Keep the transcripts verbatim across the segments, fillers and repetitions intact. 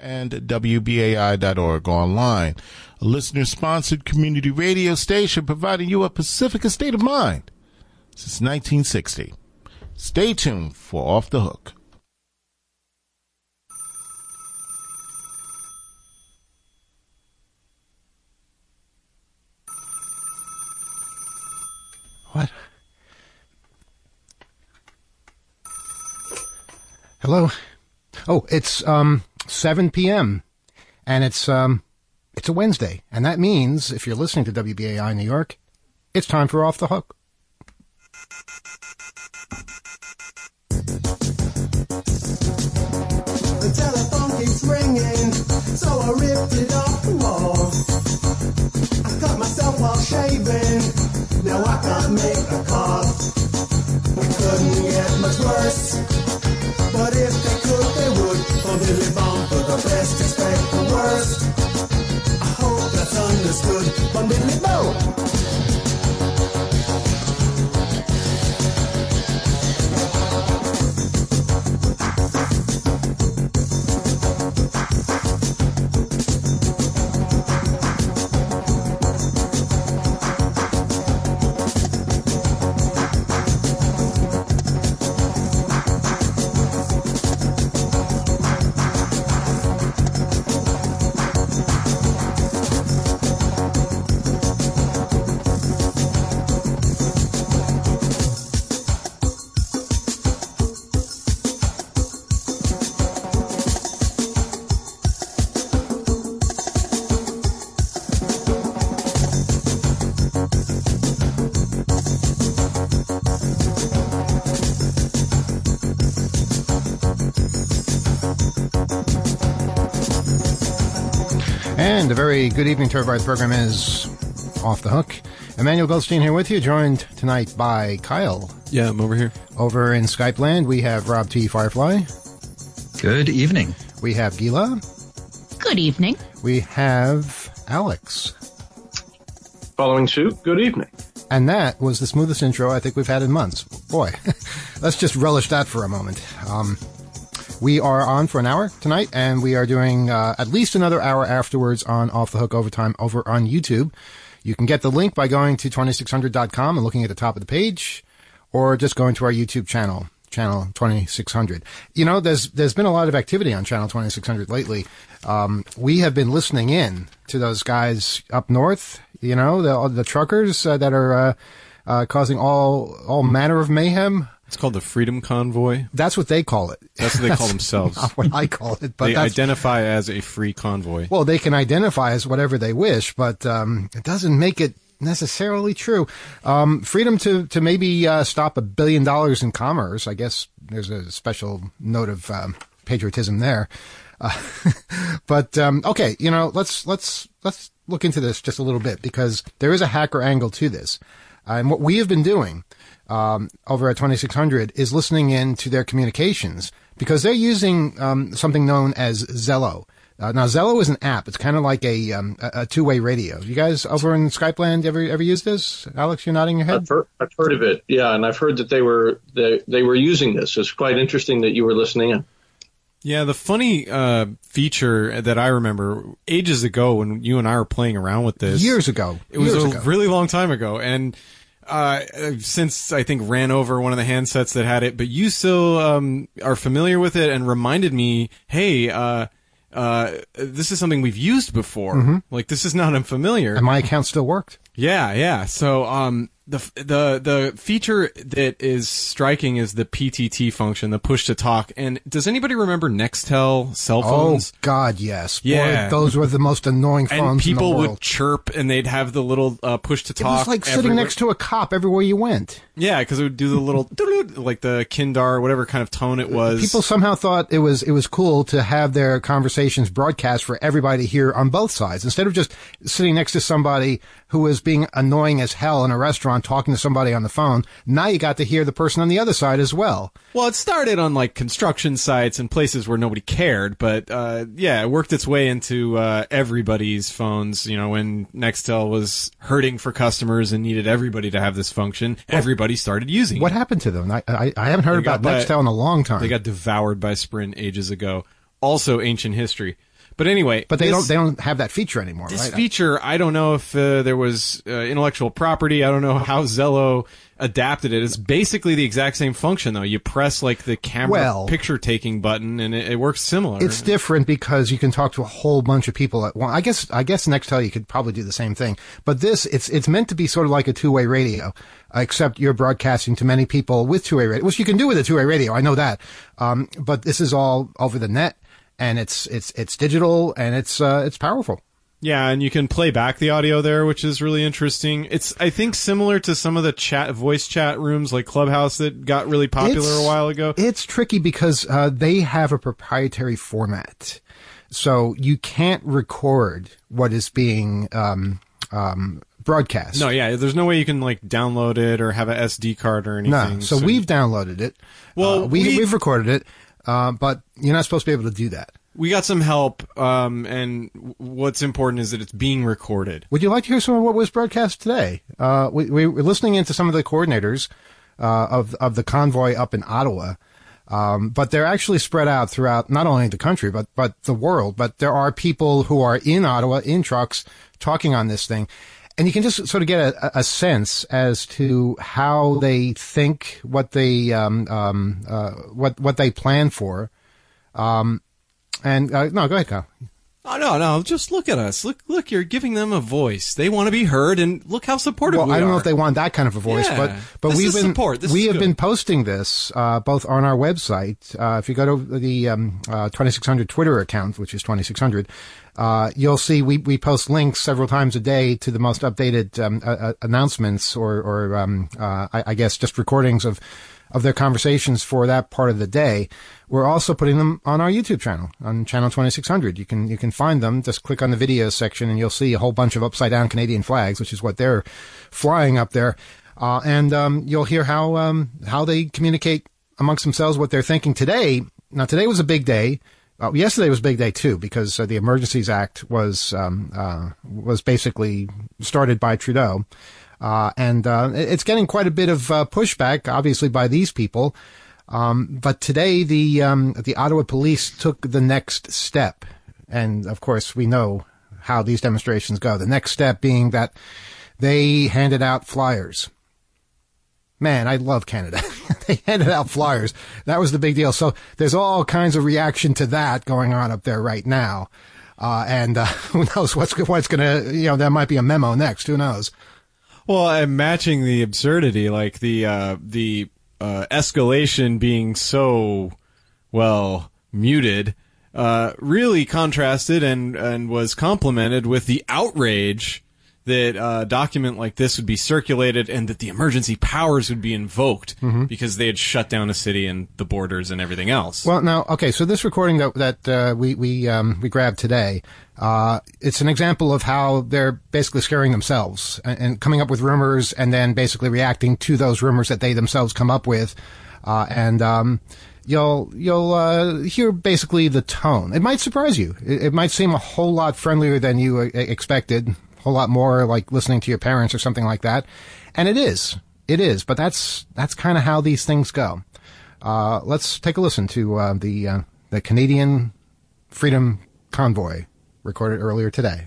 and W B A I dot org online. A listener-sponsored community radio station providing you a Pacifica state of mind since nineteen sixty. Stay tuned for Off the Hook. What? Hello? Oh, it's um seven p.m. and it's um it's a Wednesday, and that means if you're listening to W B A I New York, it's time for Off the Hook. The telephone keeps ringing, so I ripped it off the wall. I cut myself while shaving, now I can't make a call. It couldn't get much worse, but if they could, they would. From Billy Bond for the best, expect the worst. I hope that's understood. From Billy Bond. And a very good evening to everybody. The program is Off the Hook. Emmanuel Goldstein here with you, joined tonight by Kyle. Yeah, I'm over here. Over in Skype land, we have Rob T. Firefly. Good evening. We have Gila. Good evening. We have Alex. Following suit, good evening. And that was the smoothest intro I think we've had in months. Boy, let's just relish that for a moment. Um, we are on for an hour tonight, and we are doing uh, at least another hour afterwards on Off the Hook Overtime over on YouTube. You can get the link by going to twenty-six hundred dot com and looking at the top of the page, or just going to our YouTube channel, channel twenty-six hundred. You know, there's there's been a lot of activity on channel twenty-six hundred lately. Um, we have been listening in to those guys up north, you know, the the truckers uh, that are uh, uh, causing all all manner of mayhem. It's called the Freedom Convoy. That's what they call it. That's what they call themselves. Not what I call it. But they that's, identify as a free convoy. Well, they can identify as whatever they wish, but um, it doesn't make it necessarily true. Um, freedom to, to maybe uh, stop a billion dollars in commerce. I guess there's a special note of um, patriotism there. Uh, but um, okay, you know, let's let's let's look into this just a little bit, because there is a hacker angle to this. Uh, and what we have been doing um, over at twenty-six hundred is listening in to their communications, because they're using um, something known as Zello. Uh, now, Zello is an app. It's kind of like a um, a, a two-way radio. You guys over in Skype land ever ever use this? Alex, you're nodding your head? I've heard, I've heard of it, yeah, and I've heard that they were they, they were using this. It's quite interesting that you were listening in. Yeah, the funny uh, feature that I remember ages ago when you and I were playing around with this. Years ago. It was Years a ago. really long time ago. And uh, since I think ran over one of the handsets that had it, but you still um, are familiar with it and reminded me, hey, uh, uh, this is something we've used before. Mm-hmm. Like, this is not unfamiliar. And my account still worked. Yeah, yeah. So, um, the the the feature that is striking is the P T T function, the push to talk. And does anybody remember Nextel cell phones? Oh God, yes. Yeah, Boy, those were the most annoying phones and people in the world. would chirp, and they'd have the little uh, push to talk. It was like sitting everywhere. next to a cop everywhere you went. Yeah, because it would do the little like the Kindar, whatever kind of tone it was. People somehow thought it was it was cool to have their conversations broadcast for everybody to hear on both sides, instead of just sitting next to somebody who was being annoying as hell in a restaurant talking to somebody on the phone. Now you got to hear the person on the other side as well. Well, it started on like construction sites and places where nobody cared, but uh yeah, it worked its way into uh everybody's phones. You know, when Nextel was hurting for customers and needed everybody to have this function, well, everybody started using what it. What happened to them? I I, I haven't heard they about got, Nextel in a long time. They got devoured by Sprint ages ago. Also ancient history. But anyway, But they this- don't they don't have that feature anymore, This right? feature, I don't know if uh, there was uh, intellectual property. I don't know how Zello adapted it. It's basically the exact same function, though. You press like the camera Well- picture taking button, and it, it works similar. It's different because you can talk to a whole bunch of people at once. I guess I guess Nextel you could probably do the same thing, but this it's it's meant to be sort of like a two way radio, except you're broadcasting to many people with two way radio, which you can do with a two way radio. I know that, um, but this is all over the net, and it's it's it's digital and it's uh, it's powerful. Yeah, and you can play back the audio there, which is really interesting. It's, I think, similar to some of the chat, voice chat rooms like Clubhouse that got really popular It's- a while ago. It's tricky because uh, they have a proprietary format, so you can't record what is being um, um, broadcast. No, yeah, there's no way you can like download it or have a S D card or anything. No, so, we've downloaded it. Well, uh, we, we- we've recorded it, uh, but you're not supposed to be able to do that. we got some help, um, and w- what's important is that it's being recorded. Would you like to hear some of what was broadcast today? Uh, we, we were listening into some of the coordinators uh, of of the convoy up in Ottawa, um, but they're actually spread out throughout not only the country but but the world. But there are people who are in Ottawa in trucks talking on this thing. And you can just sort of get a, a sense as to how they think, what they um, um, uh, what what they plan for. Um, and uh, no, go ahead, Kyle. Oh no, no! Just look at us. Look, look! You're giving them a voice. They want to be heard, and look how supportive Well, we I don't are. know if they want that kind of a voice, Yeah. but but This we've is been support. This we is have good. been posting this uh, both on our website. Uh, if you go to the um, uh, twenty-six hundred Twitter account, which is twenty-six hundred, uh, you'll see we we post links several times a day to the most updated um, uh, announcements, or or um, uh, I, I guess just recordings of. of their conversations for that part of the day. We're also putting them on our YouTube channel, on channel twenty-six hundred. You can, you can find them. Just click on the videos section and you'll see a whole bunch of upside down Canadian flags, which is what they're flying up there. Uh, and, um, you'll hear how, um, how they communicate amongst themselves what they're thinking today. Now, today was a big day. Uh, yesterday was a big day too, because uh, the Emergencies Act was, um, uh, was basically started by Trudeau. Uh, and, uh, it's getting quite a bit of, uh, pushback, obviously, by these people. Um, but today the, um, the Ottawa police took the next step. And, of course, we know how these demonstrations go. The next step being that they handed out flyers. Man, I love Canada. They handed out flyers. That was the big deal. So there's all kinds of reaction to that going on up there right now. Uh, and, uh, who knows what's, what's gonna, you know, there might be a memo next. Who knows? Well, I'm matching the absurdity, like the uh, the uh, escalation being so well muted, uh, really contrasted and and was complemented with the outrage that a document like this would be circulated and that the emergency powers would be invoked because they had shut down a city and the borders and everything else. Well, now, okay, so this recording that that uh, we we um, we grabbed today, uh, it's an example of how they're basically scaring themselves and, and coming up with rumors, and then basically reacting to those rumors that they themselves come up with, uh, and um, you'll you'll uh, hear basically the tone. It might surprise you. It, it might seem a whole lot friendlier than you uh, expected, a whole lot more like listening to your parents or something like that, and it is. It is, but that's that's kind of how these things go. Uh, let's take a listen to uh, the uh, the Canadian Freedom Convoy recorded earlier today.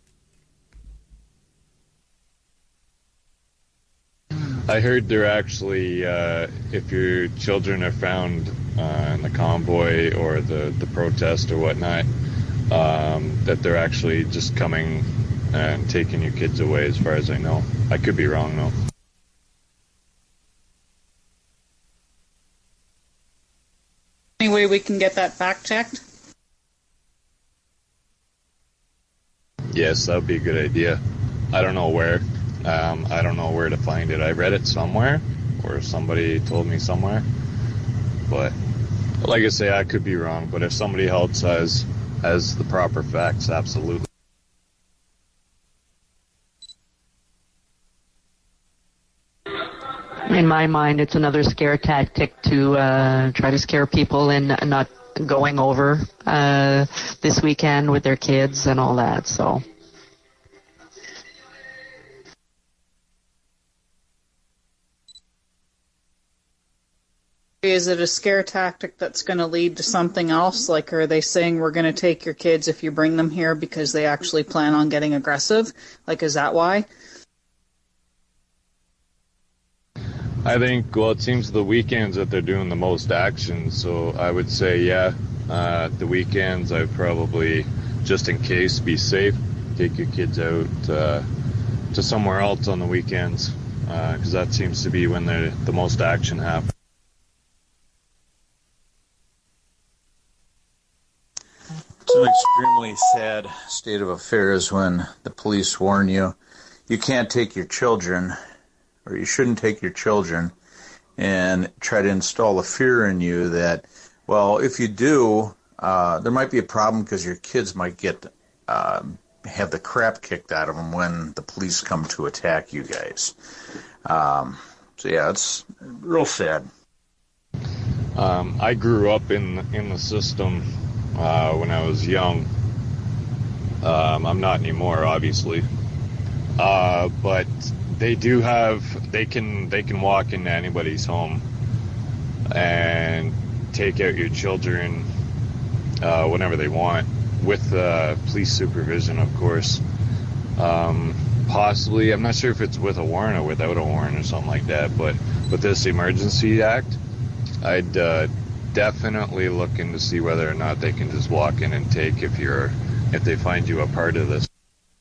I heard they're actually, uh, if your children are found uh, in the convoy or the, the protest or whatnot, um, that they're actually just coming and taking your kids away, as far as I know. I could be wrong, though. Any way we can get that fact checked? Yes, that would be a good idea. I don't know where. Um, I don't know where to find it. I read it somewhere, or somebody told me somewhere. But like I say, I could be wrong. But if somebody else has has the proper facts, absolutely. In my mind, it's another scare tactic to uh, try to scare people in not going over uh, this weekend with their kids and all that. So. Is it a scare tactic that's going to lead to something else? Like, are they saying we're going to take your kids if you bring them here because they actually plan on getting aggressive? Like, is that why? I think, well, it seems the weekends that they're doing the most action, so I would say, yeah, uh, the weekends I'd probably, just in case, be safe, take your kids out uh, to somewhere else on the weekends, because uh, that seems to be when the the most action happens. It's an extremely sad state of affairs when the police warn you you can't take your children, or you shouldn't take your children, and try to install a fear in you that, well, if you do, uh, there might be a problem because your kids might get uh, have the crap kicked out of them when the police come to attack you guys. Um, so yeah, it's real sad. Um, I grew up in in the system uh, when I was young. Um, I'm not anymore, obviously, uh, but they do have. They can they can walk into anybody's home and take out your children uh, whenever they want, with uh, police supervision, of course. Um, possibly, I'm not sure if it's with a warrant or without a warrant or something like that, but with this Emergency Act, I'd uh, definitely look in to see whether or not they can just walk in and take if you're if they find you a part of this.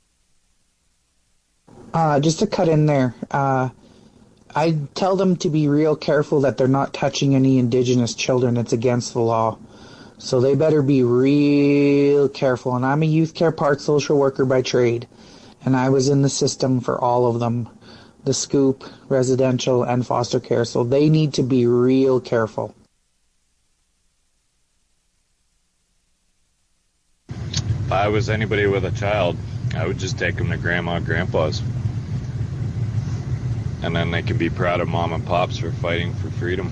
Uh, just to cut in there, uh, I tell them to be real careful that they're not touching any Indigenous children. It's against the law. So they better be real careful. And I'm a youth care part social worker by trade. And I was in the system for all of them, the Scoop, residential, and foster care. So they need to be real careful. If I was anybody with a child, I would just take them to grandma and grandpa's. And then they can be proud of mom and pops for fighting for freedom.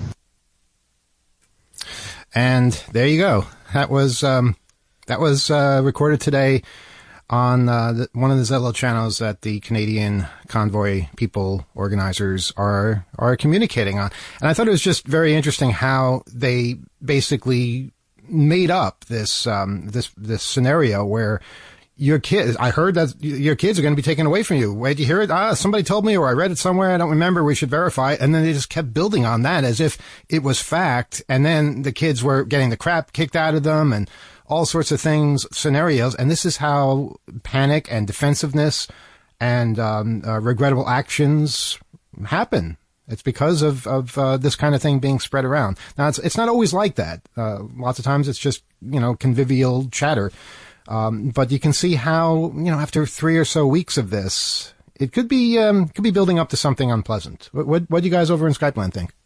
And there you go. That was um, that was uh, recorded today on uh, the, one of the Zelo channels that the Canadian Convoy People organizers are are communicating on. And I thought it was just very interesting how they basically made up this um, this this scenario where your kids, I heard that your kids are going to be taken away from you. Where'd you hear it? Ah, somebody told me, or I read it somewhere. I don't remember. We should verify it. And then they just kept building on that as if it was fact. And then the kids were getting the crap kicked out of them and all sorts of things, scenarios. And this is how panic and defensiveness and um, uh, regrettable actions happen. It's because of, of uh, this kind of thing being spread around. Now, it's, it's not always like that. Uh, lots of times it's just, you know, convivial chatter. Um, but you can see how, you know, after three or so weeks of this, it could be, um, could be building up to something unpleasant. What, what, what do you guys over in Skype Land think?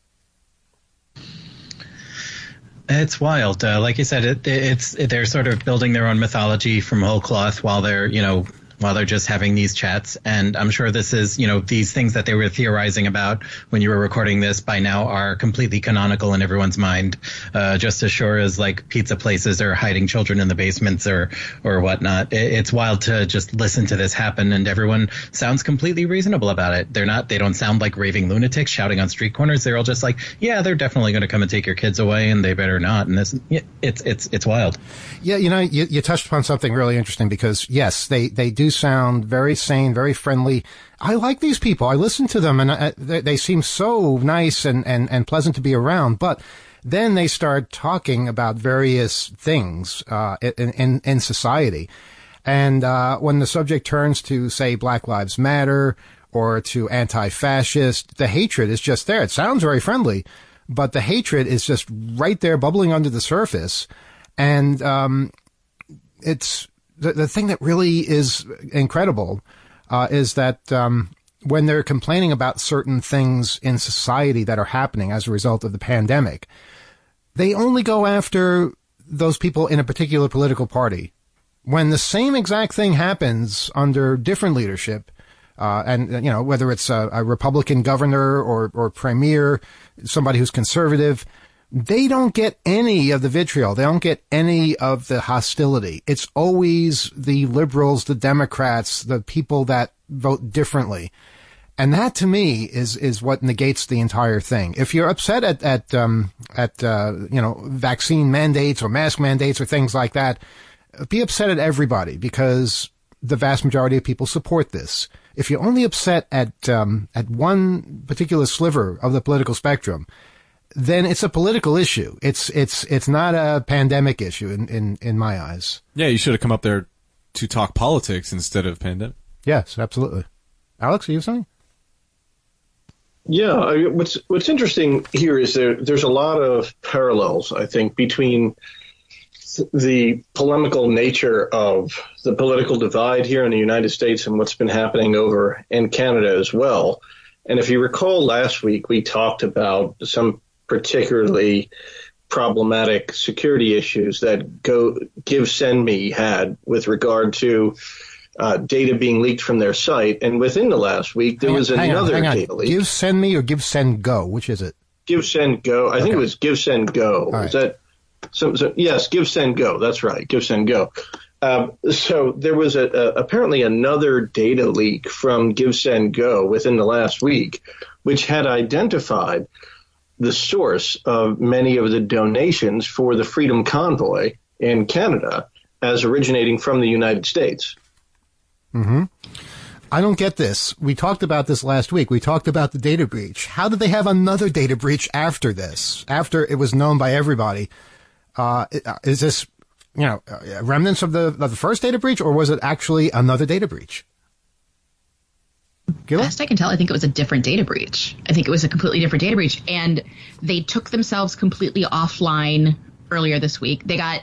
It's wild. Uh, like you said, it, it's, it, they're sort of building their own mythology from whole cloth while they're, you know, while they're just having these chats. And I'm sure this is, you know, these things that they were theorizing about when you were recording this by now are completely canonical in everyone's mind, uh, just as sure as like pizza places are hiding children in the basements or, or whatnot. It, it's wild to just listen to this happen, and everyone sounds completely reasonable about it. They're not, they don't sound like raving lunatics shouting on street corners. They're all just like, yeah, they're definitely going to come and take your kids away, and they better not. And this, it's, it's, it's wild. Yeah. You know, you, you touched upon something really interesting because yes, they, they do sound very sane, very friendly. I like these people. I listen to them, and I, they, they seem so nice and, and, and pleasant to be around. But then they start talking about various things uh, in, in, in society. And uh, when the subject turns to, say, Black Lives Matter or to anti-fascist, the hatred is just there. It sounds very friendly, but the hatred is just right there bubbling under the surface. And um, it's... The, the thing that really is incredible uh, is that um, when they're complaining about certain things in society that are happening as a result of the pandemic, they only go after those people in a particular political party. When the same exact thing happens under different leadership, uh, and, you know, whether it's a, a Republican governor or, or premier, somebody who's conservative, they don't get any of the vitriol. They don't get any of the hostility. It's always the liberals, the Democrats, the people that vote differently. And that to me is, is what negates the entire thing. If you're upset at, at, um, at, uh, you know, vaccine mandates or mask mandates or things like that, be upset at everybody because the vast majority of people support this. If you're only upset at, um, at one particular sliver of the political spectrum, then it's a political issue. It's, it's, it's not a pandemic issue in, in, in my eyes. Yeah, you should have come up there to talk politics instead of pandemic. Yes, absolutely. Alex, are you saying? Yeah, I, what's what's interesting here is there there's a lot of parallels, I think, between the polemical nature of the political divide here in the United States and what's been happening over in Canada as well. And if you recall, last week we talked about some particularly problematic security issues that Go GiveSendMe had with regard to Uh, data being leaked from their site, and within the last week there hang was on, another hang on, hang data on. leak. GiveSendMe or GiveSendGo? Which is it? GiveSendGo. I okay. think it was GiveSendGo. Right. Is that so, so? Yes, GiveSendGo. That's right, GiveSendGo. Um, so there was a, a, apparently another data leak from GiveSendGo within the last week, which had identified the source of many of the donations for the Freedom Convoy in Canada as originating from the United States. Mm-hmm. I don't get this. We talked about this last week. We talked about the data breach. How did they have another data breach after this? After it was known by everybody? Uh, is this, you know, remnants of the of the first data breach, or was it actually another data breach? Gila? Best I can tell, I think it was a different data breach. I think it was a completely different data breach, and they took themselves completely offline earlier this week. They got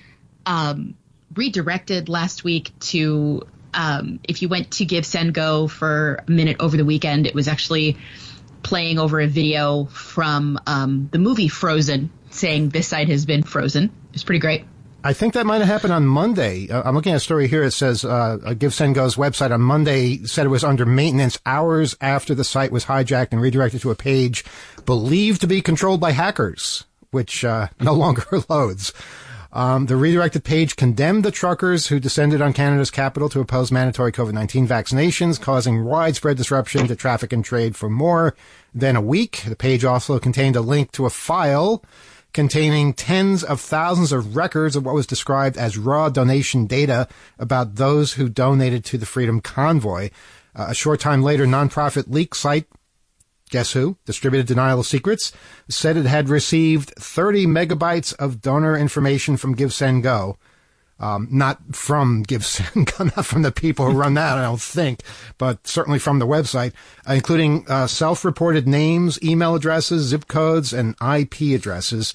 um, redirected last week to. Um, if you went to GiveSendGo for a minute over the weekend, it was actually playing over a video from um, the movie Frozen, saying this site has been frozen. It's pretty great. I think that might have happened on Monday. Uh, I'm looking at a story here. It says uh, GiveSendGo's website on Monday said it was under maintenance hours after the site was hijacked and redirected to a page believed to be controlled by hackers, which uh, no longer loads. Um, the redirected page condemned the truckers who descended on Canada's capital to oppose mandatory COVID nineteen vaccinations, causing widespread disruption to traffic and trade for more than a week. The page also contained a link to a file containing tens of thousands of records of what was described as raw donation data about those who donated to the Freedom Convoy. Uh, a short time later, nonprofit leak site, guess who, Distributed Denial of Secrets, said it had received thirty megabytes of donor information from GiveSendGo. Um, not from GiveSendGo, not from the people who run that, I don't think, but certainly from the website, uh, including uh, self-reported names, email addresses, zip codes, and I P addresses.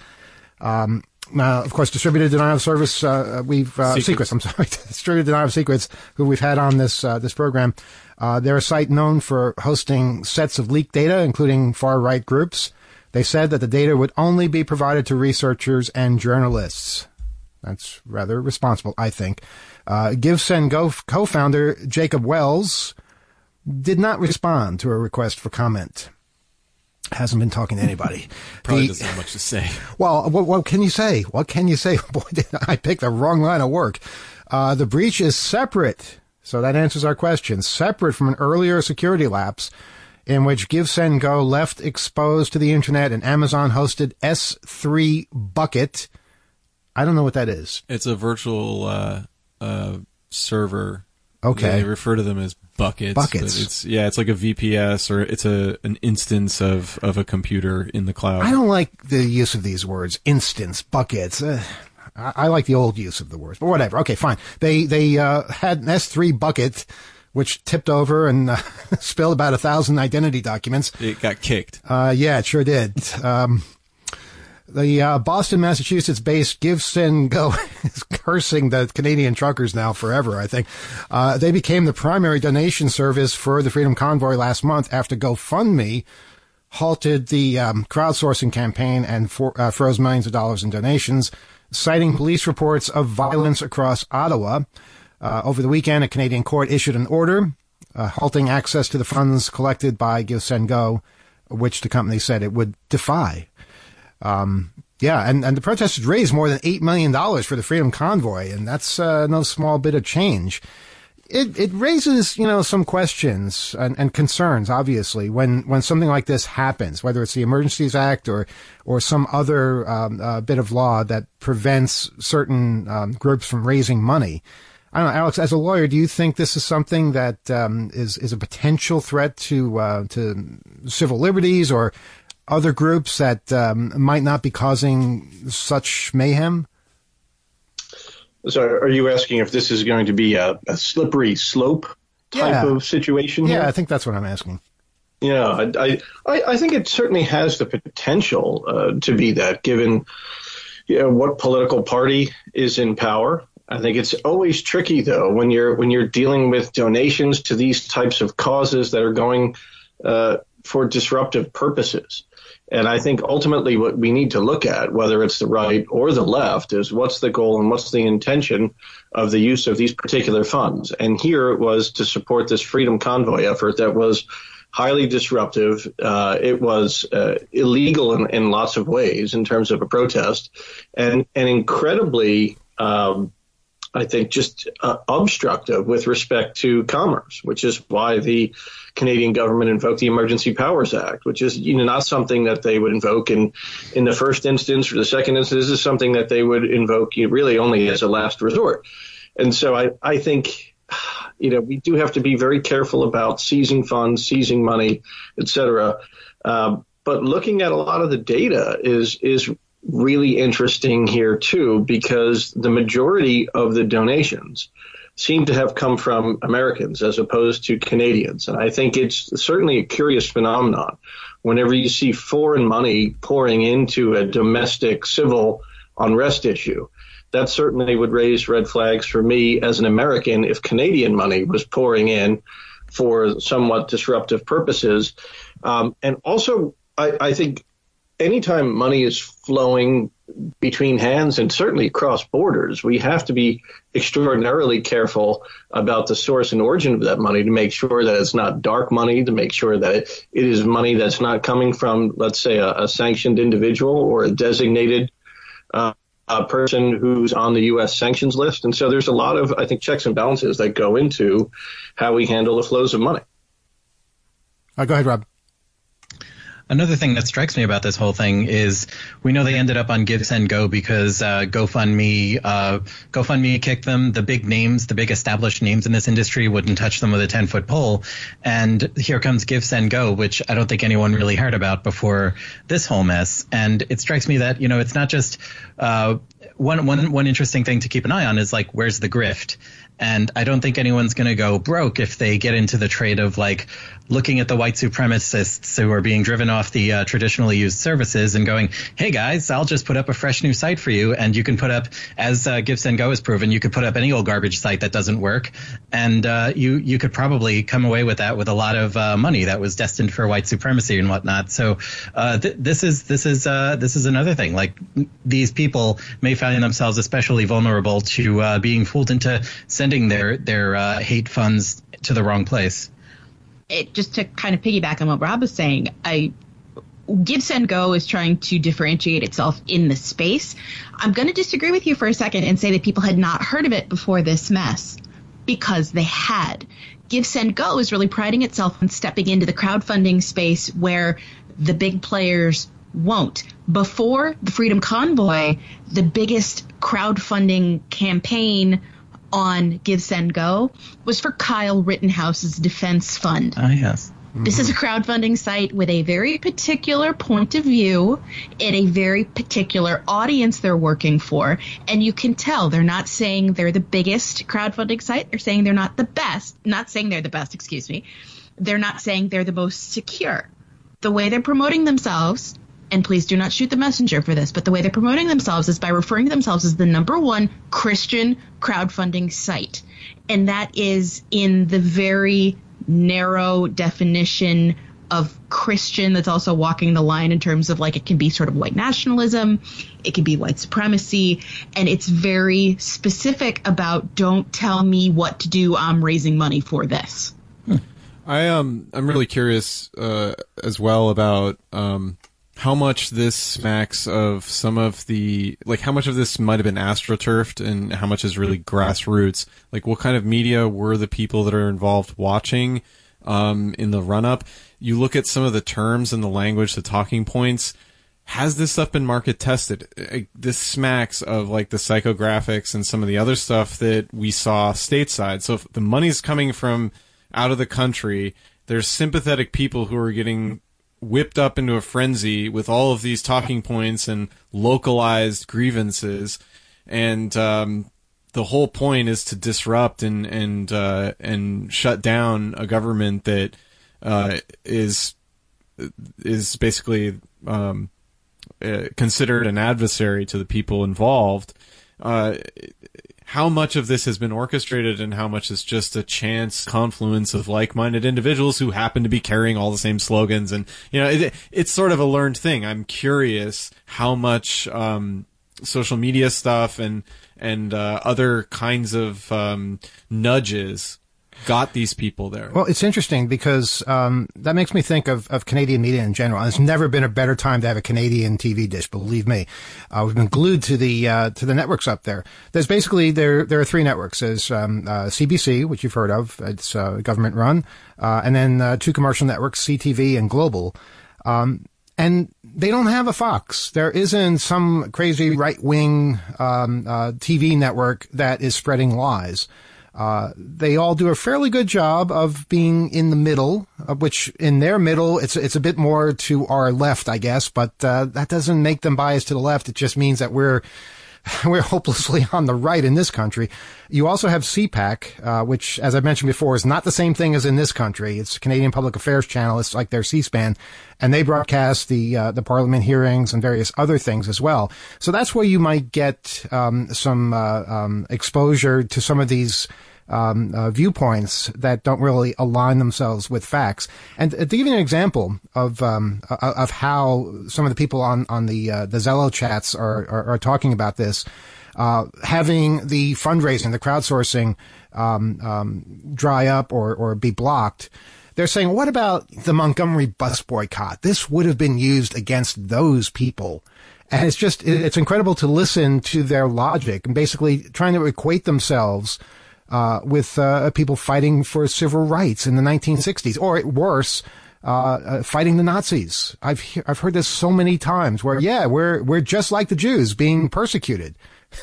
Um, now, of course, Distributed Denial of Service, uh, we've, uh, Secrets. Secrets, I'm sorry, Distributed Denial of Secrets, who we've had on this, uh, this program. Uh, they're a site known for hosting sets of leaked data, including far-right groups. They said that the data would only be provided to researchers and journalists. That's rather responsible, I think. Uh, GiveSendGo co-founder Jacob Wells did not respond to a request for comment. Hasn't been talking to anybody. Probably the, doesn't have much to say. Well, what, what can you say? What can you say? Boy, did I picked the wrong line of work. Uh, the breach is separate. So that answers our question. Separate from an earlier security lapse in which GiveSendGo left exposed to the internet an Amazon-hosted S three bucket. I don't know what that is. It's a virtual uh, uh, server. Okay. They refer to them as buckets. Buckets. But it's, yeah, it's like a V P S, or it's a an instance of, of a computer in the cloud. I don't like the use of these words. Instance, buckets. Uh, I, I like the old use of the words, but whatever. Okay, fine. They they uh, had an S three bucket, which tipped over and uh, spilled about a thousand identity documents. It got kicked. Uh, yeah, it sure did. Um, the uh, Boston, Massachusetts-based GiveSendGo is cursing the Canadian truckers now forever, I think. Uh, they became the primary donation service for the Freedom Convoy last month after GoFundMe halted the um, crowdsourcing campaign and for, uh, froze millions of dollars in donations, citing police reports of violence across Ottawa. Uh, over the weekend, a Canadian court issued an order uh, halting access to the funds collected by GiveSendGo, which the company said it would defy. Um, yeah, and, and the protesters raised more than eight million dollars for the Freedom Convoy, and that's uh, no small bit of change. It it raises, you know, some questions and, and concerns, obviously, when, when something like this happens, whether it's the Emergencies Act or or some other um, uh, bit of law that prevents certain um, groups from raising money. I don't know, Alex, as a lawyer, do you think this is something that um, is is a potential threat to uh, to civil liberties or other groups that um, might not be causing such mayhem? So are you asking if this is going to be a, a slippery slope type Yeah. of situation here? Yeah, I think that's what I'm asking. Yeah, I, I, I think it certainly has the potential uh, to be that, given you know, what political party is in power. I think it's always tricky, though, when you're when you're dealing with donations to these types of causes that are going uh, for disruptive purposes. And I think ultimately what we need to look at, whether it's the right or the left, is what's the goal and what's the intention of the use of these particular funds. And here it was to support this Freedom Convoy effort that was highly disruptive. Uh, it was uh, illegal in, in lots of ways in terms of a protest, and, and incredibly, um, I think, just uh, obstructive with respect to commerce, which is why the Canadian government invoked the Emergency Powers Act, which is, you know, not something that they would invoke in, in the first instance or the second instance. This is something that they would invoke really only as a last resort. And so I, I think, you know, we do have to be very careful about seizing funds, seizing money, et cetera. Um, but looking at a lot of the data is is really interesting here, too, because the majority of the donations seem to have come from Americans as opposed to Canadians. And I think it's certainly a curious phenomenon whenever you see foreign money pouring into a domestic civil unrest issue. That certainly would raise red flags for me as an American if Canadian money was pouring in for somewhat disruptive purposes. Um, and also, I, I think anytime money is flowing between hands and certainly across borders, we have to be extraordinarily careful about the source and origin of that money to make sure that it's not dark money, to make sure that it, it is money that's not coming from, let's say, a, a sanctioned individual or a designated uh, a person who's on the U S sanctions list. And so there's a lot of, I think, checks and balances that go into how we handle the flows of money. Uh, go ahead, Rob. Another thing that strikes me about this whole thing is we know they ended up on Give, Send, Go because uh, GoFundMe, uh, GoFundMe kicked them. The big names, the big established names in this industry wouldn't touch them with a ten-foot pole. And here comes Give, Send, Go, which I don't think anyone really heard about before this whole mess. And it strikes me that, you know, it's not just uh, one, one, one interesting thing to keep an eye on is like, where's the grift? And I don't think anyone's going to go broke if they get into the trade of like looking at the white supremacists who are being driven off the uh, traditionally used services and going, hey, guys, I'll just put up a fresh new site for you. And you can put up, as uh, Give, Send, Go has proven, you could put up any old garbage site that doesn't work. And uh, you, you could probably come away with that with a lot of uh, money that was destined for white supremacy and whatnot. So uh, th- this is this is uh, this is another thing. Like these people may find themselves especially vulnerable to uh, being fooled into sending their their uh, hate funds to the wrong place. It, just to kind of piggyback on what Rob was saying, I Give, Send, Go is trying to differentiate itself in the space. I'm going to disagree with you for a second and say that people had not heard of it before this mess, because they had. Give, Send, Go is really priding itself on stepping into the crowdfunding space where the big players won't. Before the Freedom Convoy, the biggest crowdfunding campaign on Give, Send, Go was for Kyle Rittenhouse's defense fund. Ah, yes. Mm-hmm. This is a crowdfunding site with a very particular point of view and a very particular audience they're working for. And you can tell they're not saying they're the biggest crowdfunding site. They're saying they're not the best. Not saying they're the best, excuse me. They're not saying they're the most secure. The way they're promoting themselves, and please do not shoot the messenger for this, but the way they're promoting themselves is by referring to themselves as the number one Christian crowdfunding site. And that is in the very narrow definition of Christian that's also walking the line in terms of like it can be sort of white nationalism, it can be white supremacy, and it's very specific about don't tell me what to do, I'm raising money for this. I um I'm really curious uh, as well about um how much this smacks of some of the, like how much of this might have been astroturfed and how much is really grassroots. Like what kind of media were the people that are involved watching um, in the run-up? You look at some of the terms and the language, the talking points. Has this stuff been market tested? This smacks of like the psychographics and some of the other stuff that we saw stateside. So if the money's coming from out of the country, there's sympathetic people who are getting whipped up into a frenzy with all of these talking points and localized grievances. And um, the whole point is to disrupt and and uh, and shut down a government that uh, is is basically um, uh, considered an adversary to the people involved. Uh, how much of this has been orchestrated and how much is just a chance confluence of like-minded individuals who happen to be carrying all the same slogans? And, you know, it, it's sort of a learned thing. I'm curious how much um, social media stuff and and uh, other kinds of um, nudges got these people there. Well, it's interesting because um, that makes me think of, of Canadian media in general. There's never been a better time to have a Canadian T V dish, believe me. Uh, we've been glued to the uh, to the networks up there. There's basically there there are three networks. There's um, uh, C B C, which you've heard of. It's uh, government run, uh, and then uh, two commercial networks, C T V and Global. Um, and they don't have a Fox. There isn't some crazy right wing um, uh, T V network that is spreading lies. Uh, they all do a fairly good job of being in the middle, uh, which in their middle, it's, it's a bit more to our left, I guess, but, uh, that doesn't make them biased to the left. It just means that we're, we're hopelessly on the right in this country. You also have C PAC, uh, which, as I mentioned before, is not the same thing as in this country. It's Canadian Public Affairs Channel. It's like their C-SPAN, and they broadcast the, uh, the parliament hearings and various other things as well. So that's where you might get, um, some, uh, um, exposure to some of these, Um, uh, viewpoints that don't really align themselves with facts. And uh, to give you an example of um, uh, of how some of the people on on the uh, the Zello chats are, are are talking about this, uh, having the fundraising, the crowdsourcing, um, um, dry up or or be blocked. They're saying, what about the Montgomery bus boycott? This would have been used against those people. And it's just it's incredible to listen to their logic and basically trying to equate themselves Uh, with uh, people fighting for civil rights in the nineteen sixties, or worse, uh, uh, fighting the Nazis. I've he- I've heard this so many times. Where yeah, we're we're just like the Jews being persecuted,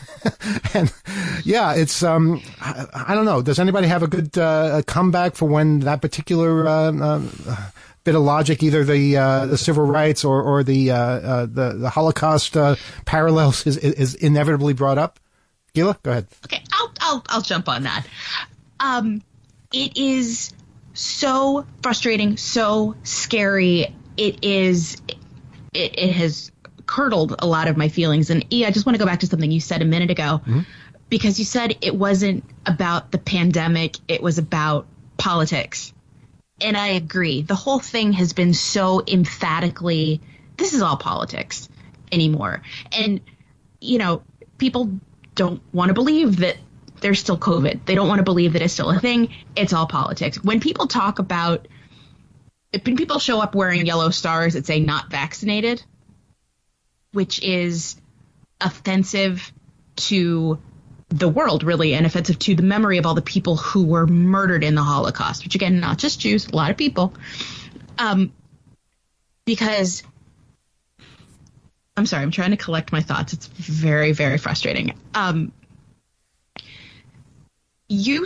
and yeah, it's um I, I don't know. Does anybody have a good uh, a comeback for when that particular uh, uh, bit of logic, either the uh, the civil rights or or the uh, uh, the the Holocaust uh, parallels, is is inevitably brought up? Gila, go ahead. Okay, I'll I'll I'll jump on that. Um, it is so frustrating, so scary. It is. It, it has curdled a lot of my feelings. And E, I just want to go back to something you said a minute ago, mm-hmm. because you said it wasn't about the pandemic; it was about politics. And I agree. The whole thing has been so emphatically, this is all politics anymore. And you know, people don't want to believe that there's still COVID. They don't want to believe that it's still a thing. It's all politics. When people talk about, when people show up wearing yellow stars that say not vaccinated, which is offensive to the world, really, and offensive to the memory of all the people who were murdered in the Holocaust, which again, not just Jews, a lot of people. Um, because I'm sorry, I'm trying to collect my thoughts. It's very, very frustrating. Um, you,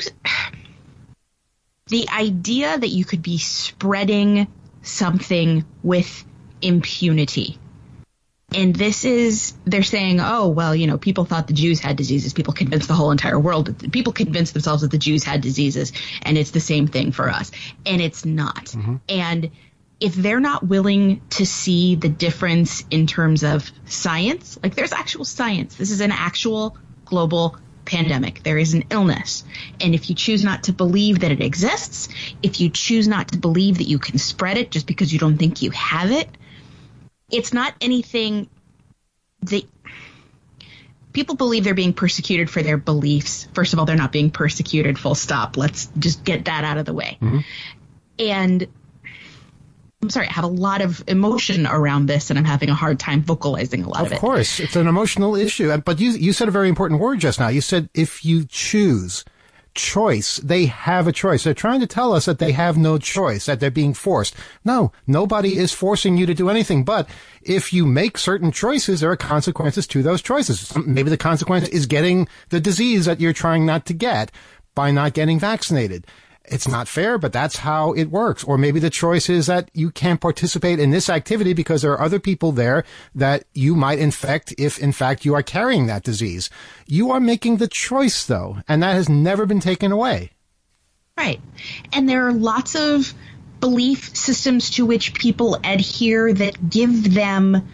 the idea that you could be spreading something with impunity. And this is, they're saying, oh, well, you know, people thought the Jews had diseases. People convinced the whole entire world. That, people convinced themselves that the Jews had diseases. And it's the same thing for us. And it's not. Mm-hmm. And if they're not willing to see the difference in terms of science, like there's actual science. This is an actual global pandemic. There is an illness. And if you choose not to believe that it exists, if you choose not to believe that you can spread it just because you don't think you have it, it's not anything that people believe they're being persecuted for their beliefs. First of all, they're not being persecuted, full stop. Let's just get that out of the way. Mm-hmm. And I'm sorry, I have a lot of emotion around this, and I'm having a hard time vocalizing a lot of, of it. Of course, it's an emotional issue. But you you said a very important word just now. You said if you choose. Choice. They have a choice. They're trying to tell us that they have no choice, that they're being forced. No, nobody is forcing you to do anything. But if you make certain choices, there are consequences to those choices. Maybe the consequence is getting the disease that you're trying not to get by not getting vaccinated. It's not fair, but that's how it works. Or maybe the choice is that you can't participate in this activity because there are other people there that you might infect if, in fact, you are carrying that disease. You are making the choice, though, and that has never been taken away. Right. And there are lots of belief systems to which people adhere that give them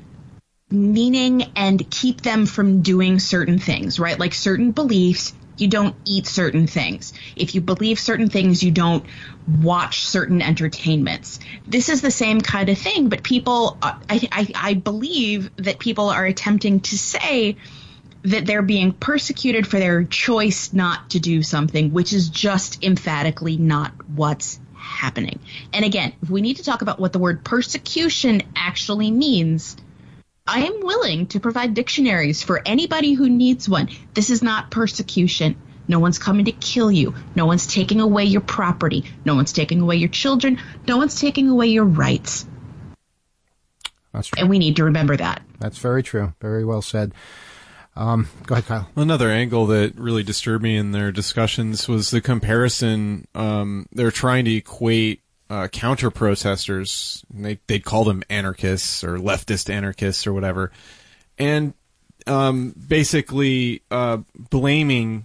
meaning and keep them from doing certain things, right? Like certain beliefs. You don't eat certain things. If you believe certain things, you don't watch certain entertainments. This is the same kind of thing, but people, I, I, I believe that people are attempting to say that they're being persecuted for their choice not to do something, which is just emphatically not what's happening. And again, if we need to talk about what the word persecution actually means, I am willing to provide dictionaries for anybody who needs one. This is not persecution. No one's coming to kill you. No one's taking away your property. No one's taking away your children. No one's taking away your rights. That's true. And we need to remember that. That's very true. Very well said. Um, go ahead, Kyle. Another angle that really disturbed me in their discussions was the comparison. Um, they're trying to equate Uh, counter protesters. They they'd call them anarchists or leftist anarchists or whatever, and um, basically uh, blaming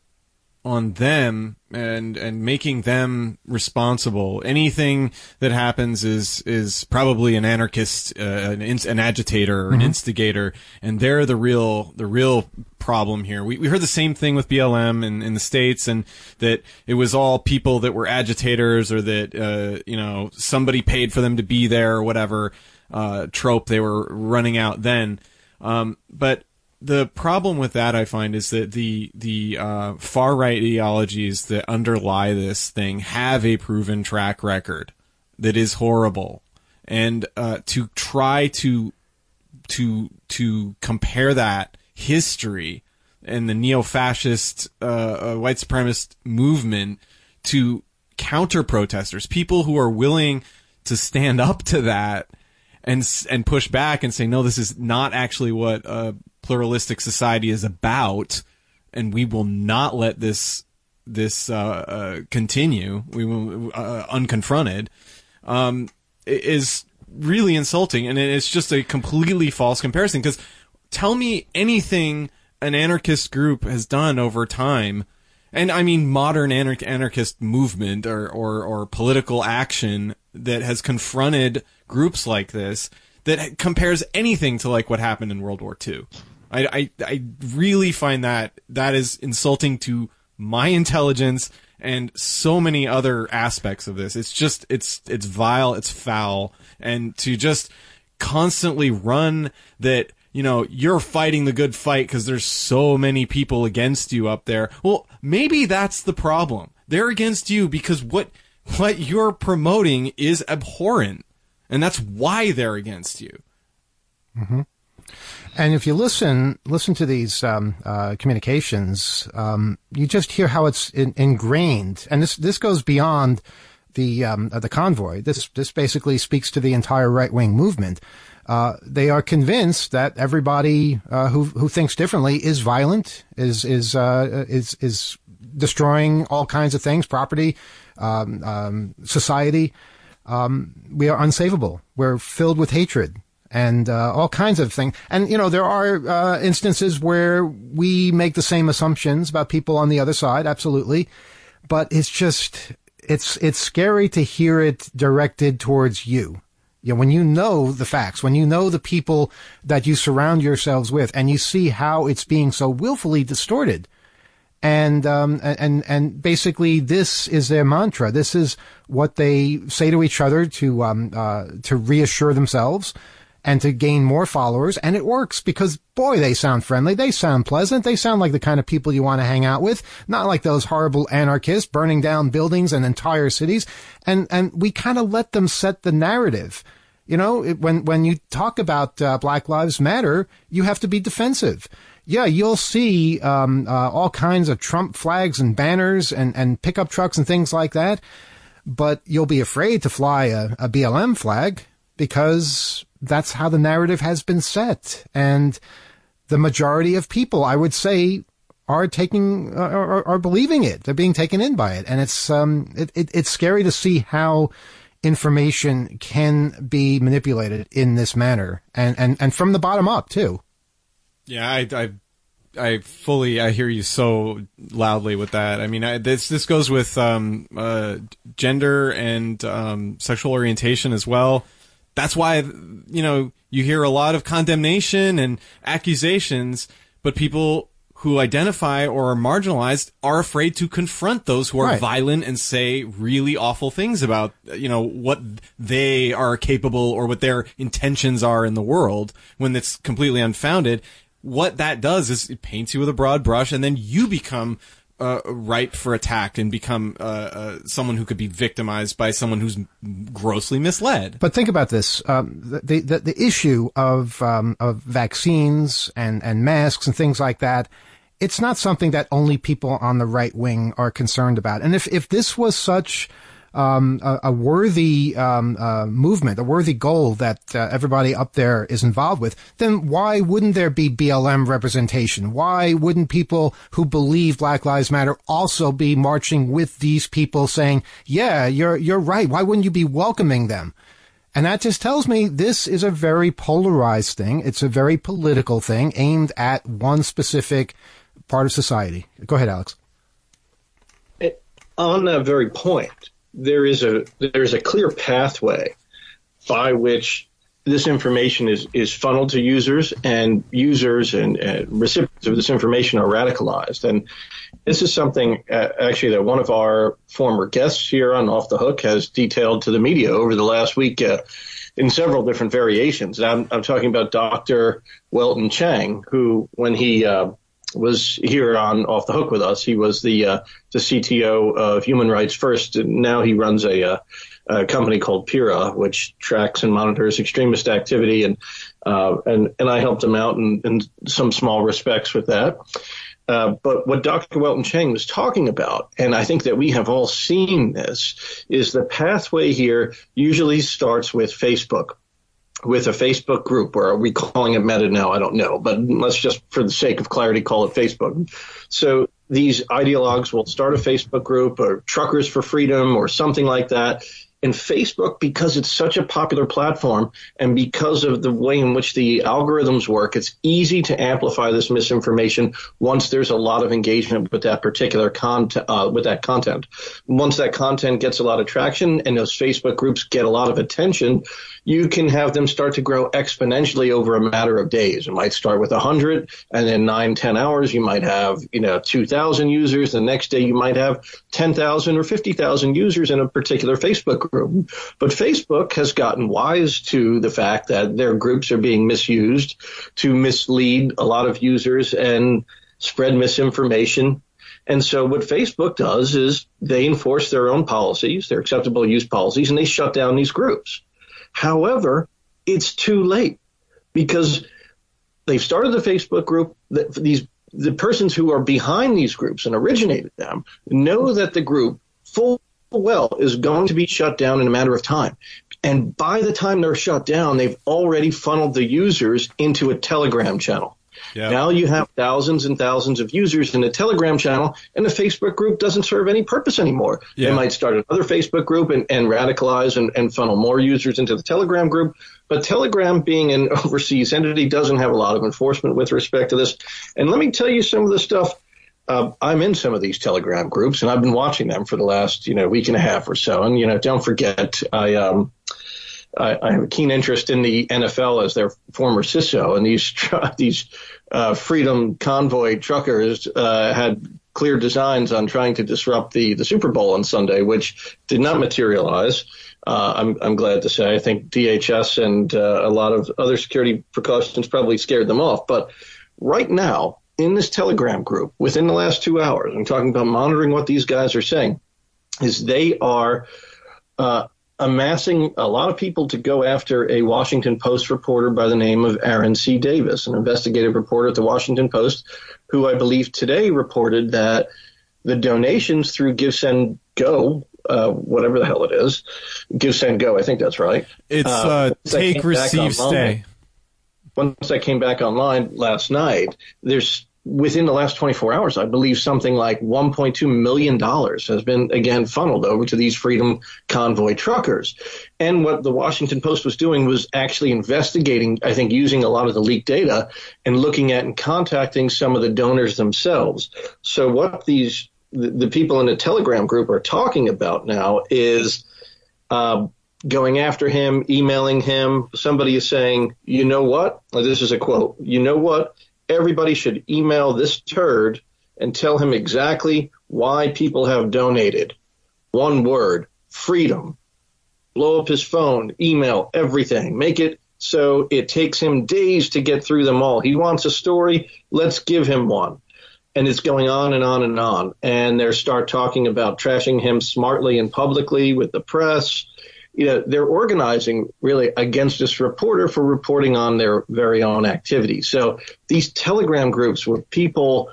on them and and making them responsible. Anything that happens is is probably an anarchist, uh, an an agitator or an mm-hmm. instigator, and they're the real the real problem here. We we heard the same thing with B L M in, in the States, and that it was all people that were agitators or that uh, you know somebody paid for them to be there or whatever uh, trope they were running out then. Um, but the problem with that, I find, is that the the uh, far right ideologies that underlie this thing have a proven track record that is horrible, and uh, to try to to to compare that history and the neo-fascist uh, uh, white supremacist movement to counter protesters, people who are willing to stand up to that and and push back and say, no, this is not actually what a pluralistic society is about, and we will not let this this uh, uh, continue. We will uh, unconfronted. Um, is really insulting, and it's just a completely false comparison. Because tell me anything an anarchist group has done over time, and I mean modern anar- anarchist movement or, or or political action that has confronted groups like this, that compares anything to like what happened in World War Two. I, I, I really find that that is insulting to my intelligence and so many other aspects of this. It's just, it's, it's vile, it's foul. And to just constantly run that, you know, you're fighting the good fight because there's so many people against you up there. Well, maybe that's the problem. They're against you because what, what you're promoting is abhorrent. And that's why they're against you. Mm-hmm. And if you listen, listen to these um, uh, communications, um, you just hear how it's in, ingrained. And this this goes beyond the um, uh, the convoy. This this basically speaks to the entire right wing movement. Uh, they are convinced that everybody uh, who who thinks differently is violent, is is uh, is is destroying all kinds of things, property, um, um, society. Um, we are unsavable. We're filled with hatred. And uh, all kinds of things. And, you know, there are uh, instances where we make the same assumptions about people on the other side, absolutely. But it's just, it's it's scary to hear it directed towards you. You know, when you know the facts, when you know the people that you surround yourselves with, and you see how it's being so willfully distorted. And um, and and basically, this is their mantra. This is what they say to each other to um, uh, to reassure themselves. and to gain more followers. And it works because, boy, they sound friendly. They sound pleasant. They sound like the kind of people you want to hang out with, not like those horrible anarchists burning down buildings and entire cities. And, and we kind of let them set the narrative. You know, it, when, when you talk about uh, Black Lives Matter, you have to be defensive. Yeah, you'll see um, uh, all kinds of Trump flags and banners and, and pickup trucks and things like that. But you'll be afraid to fly a, a B L M flag because that's how the narrative has been set. And the majority of people, I would say, are taking, are, are believing it. They're being taken in by it. And it's, um, it, it, it's scary to see how information can be manipulated in this manner and, and, and from the bottom up too. Yeah, I, I, I fully, I hear you so loudly with that. I mean, I, this, this goes with, um, uh, gender and, um, sexual orientation as well. That's why, you know, you hear a lot of condemnation and accusations, but people who identify or are marginalized are afraid to confront those who are right. violent and say really awful things about, you know, what they are capable or what their intentions are in the world when it's completely unfounded. What that does is it paints you with a broad brush, and then you become uh, ripe for attack and become uh, uh, someone who could be victimized by someone who's grossly misled. But think about this: um, the, the the issue of um, of vaccines and and masks and things like that. It's not something that only people on the right wing are concerned about. And if if this was such Um, a, a worthy um, uh, movement, a worthy goal that uh, everybody up there is involved with, then why wouldn't there be B L M representation? Why wouldn't people who believe Black Lives Matter also be marching with these people saying, yeah, you're you're right. Why wouldn't you be welcoming them? And that just tells me this is a very polarized thing. It's a very political thing aimed at one specific part of society. Go ahead, Alex. It, on that very point, there is a there's a clear pathway by which this information is, is funneled to users, and users and, and recipients of this information are radicalized. And this is something uh, actually that one of our former guests here on Off the Hook has detailed to the media over the last week uh, in several different variations. I'm, I'm talking about Doctor Welton Chang, who, when he uh, was here on Off the Hook with us, he was the uh, the C T O of Human Rights First. And now he runs a, uh, a company called PIRA, which tracks and monitors extremist activity. And uh, and and I helped him out in, in some small respects with that. Uh, but what Doctor Welton Chang was talking about, and I think that we have all seen this, is the pathway here usually starts with Facebook. With a Facebook group, or are we calling it Meta now? I don't know, but let's just, for the sake of clarity, call it Facebook. So these ideologues will start a Facebook group, or Truckers for Freedom, or something like that. And Facebook, because it's such a popular platform and because of the way in which the algorithms work, it's easy to amplify this misinformation once there's a lot of engagement with that particular content, uh, with that content. Once that content gets a lot of traction and those Facebook groups get a lot of attention, you can have them start to grow exponentially over a matter of days. It might start with one hundred, and in nine, ten hours, you might have, you know, two thousand users. The next day, you might have ten thousand or fifty thousand users in a particular Facebook group. But Facebook has gotten wise to the fact that their groups are being misused to mislead a lot of users and spread misinformation. And so what Facebook does is they enforce their own policies, their acceptable use policies, and they shut down these groups. However, it's too late because they've started the Facebook group. These the persons who are behind these groups and originated them know that the group full well is going to be shut down in a matter of time. And by the time they're shut down, they've already funneled the users into a Telegram channel. Yeah. Now you have thousands and thousands of users in a Telegram channel, and the Facebook group doesn't serve any purpose anymore. Yeah. They might start another Facebook group and, and radicalize and, and funnel more users into the Telegram group. But Telegram, being an overseas entity, doesn't have a lot of enforcement with respect to this. And let me tell you some of the stuff. Uh, I'm in some of these Telegram groups, and I've been watching them for the last, you know, week and a half or so. And, you know, don't forget, I um, I, I have a keen interest in the N F L as their former C I S O, and these these uh, Freedom Convoy truckers uh, had clear designs on trying to disrupt the, the Super Bowl on Sunday, which did not materialize. Uh, I'm, I'm glad to say. I think D H S and uh, a lot of other security precautions probably scared them off. But right now, in this Telegram group, within the last two hours, I'm talking about monitoring what these guys are saying, is they are uh, amassing a lot of people to go after a Washington Post reporter by the name of Aaron C. Davis, an investigative reporter at the Washington Post, who I believe today reported that the donations through GiveSendGo, uh, whatever the hell it is, GiveSendGo, I think that's right. It's uh, uh, take, receive, stay. Once I came back online last night, there's within the last twenty-four hours, I believe something like one point two million dollars has been, again, funneled over to these Freedom Convoy truckers. And what the Washington Post was doing was actually investigating, I think, using a lot of the leaked data and looking at and contacting some of the donors themselves. So what these the, the people in the Telegram group are talking about now is uh, going after him, emailing him. Somebody is saying, you know what? This is a quote. You know what? Everybody should email this turd and tell him exactly why people have donated. One word, freedom. Blow up his phone, email, everything. Make it so it takes him days to get through them all. He wants a story. Let's give him one. And it's going on and on and on. And they start talking about trashing him smartly and publicly with the press. You know, they're organizing really against this reporter for reporting on their very own activities. So these Telegram groups where people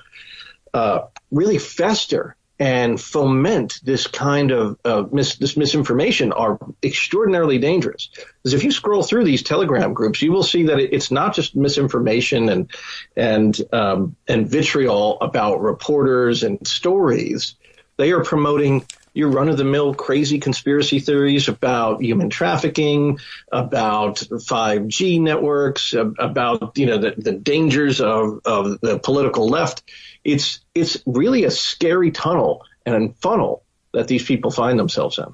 uh, really fester and foment this kind of uh, mis- this misinformation are extraordinarily dangerous. Because if you scroll through these Telegram groups, you will see that it, it's not just misinformation and and um, and vitriol about reporters and stories. They are promoting your run-of-the-mill crazy conspiracy theories about human trafficking, about five G networks, about, you know, the, the dangers of, of the political left. It's it's really a scary tunnel and funnel that these people find themselves in.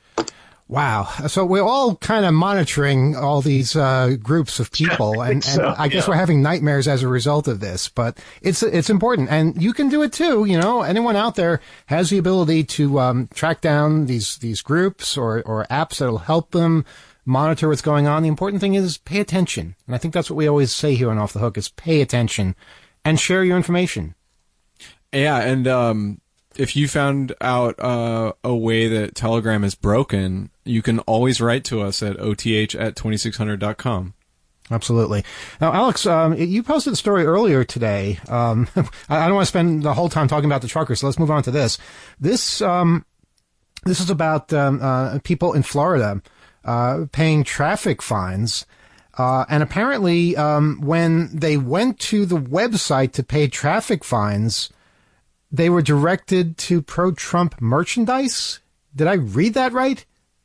Wow. So we're all kind of monitoring all these uh, groups of people, and, so, and I guess yeah. we're having nightmares as a result of this, but it's it's important, and you can do it too. You know, anyone out there has the ability to um, track down these these groups or, or apps that'll help them monitor what's going on. The important thing is pay attention, and I think that's what we always say here on Off the Hook is pay attention and share your information. Yeah, and um, if you found out uh, a way that Telegram is broken, you can always write to us at O T H at twenty-six hundred dot com. Absolutely. Now, Alex, um, you posted a story earlier today. Um, I don't want to spend the whole time talking about the truckers, so let's move on to this. This um, this is about um, uh, people in Florida uh, paying traffic fines. Uh, and apparently, um, when they went to the website to pay traffic fines, they were directed to pro-Trump merchandise. Did I read that right?